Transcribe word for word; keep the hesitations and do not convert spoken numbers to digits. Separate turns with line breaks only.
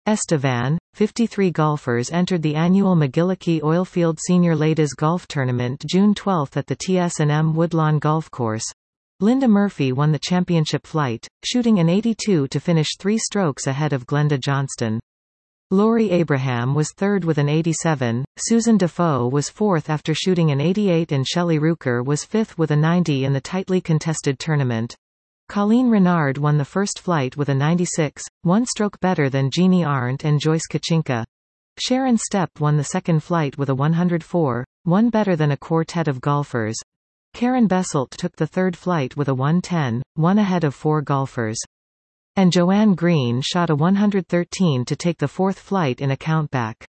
Estevan. fifty-three golfers entered the annual McGillicuddy Oilfield Senior Ladies Golf Tournament June twelfth at the T S and M Woodlawn Golf Course. Linda Murphy won the championship flight, shooting an eighty-two to finish three strokes ahead of Glenda Johnston. Lori Abraham was third with an eighty-seven, Susan Defoe was fourth after shooting an eighty-eight, and Shelley Rooker was fifth with a ninety in the tightly contested tournament. Colleen Renard won the first flight with a ninety-six, one stroke better than Jeannie Arndt and Joyce Kachinka. Sharon Stepp won the second flight with a one hundred four, one better than a quartet of golfers. Karen Besselt took the third flight with a one ten, one ahead of four golfers. And Joanne Green shot a one hundred thirteen to take the fourth flight in a countback.